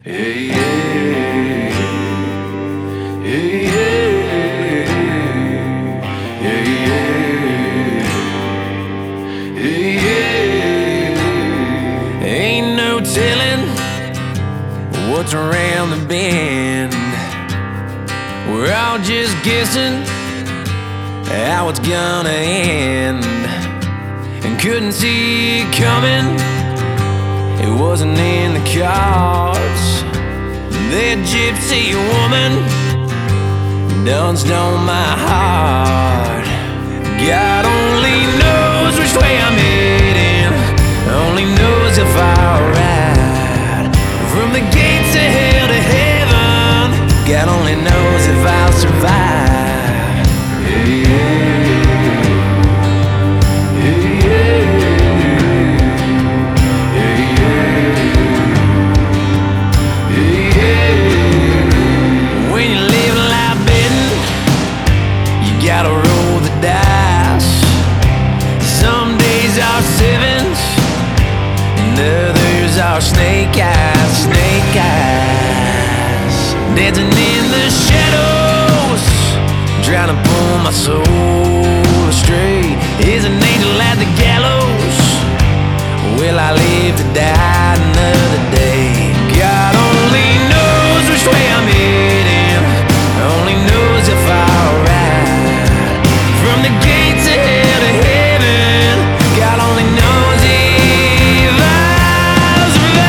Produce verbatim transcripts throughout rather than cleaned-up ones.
Hey, hey, hey, hey, hey, hey, hey. Ain't no telling what's around the bend. We're all just guessing how it's gonna end, and couldn't see it coming. It wasn't in the cards. That gypsy woman done stole my heart. God only knows which way I'm heading, only knows if I'll ride from the gates of hell to heaven. God only knows if I'll survive. Yeah, yeah. Gotta roll the dice. Some days are sevens, and others are snake eyes, snake eyes. Dancing in the shadows, trying to pull my soul astray. Is an angel at the gallows? Will I live to die another day? God only knows which way I'm heading, only knows if I'll ride from the gates of hell to heaven. God only knows if I'll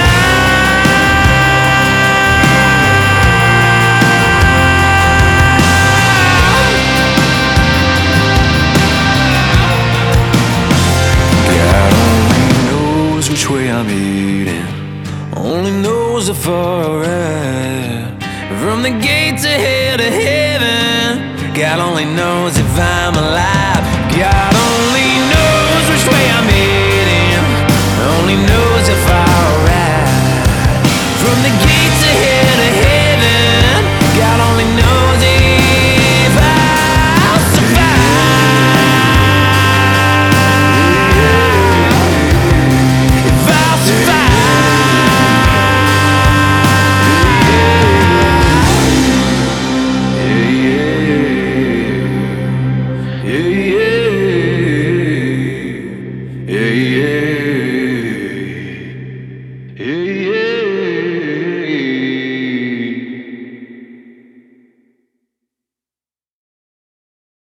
survive. God only knows which way I'm heading, only knows if I'll ride from the gates of hell to heaven. God only knows if I'm alive. God only knows.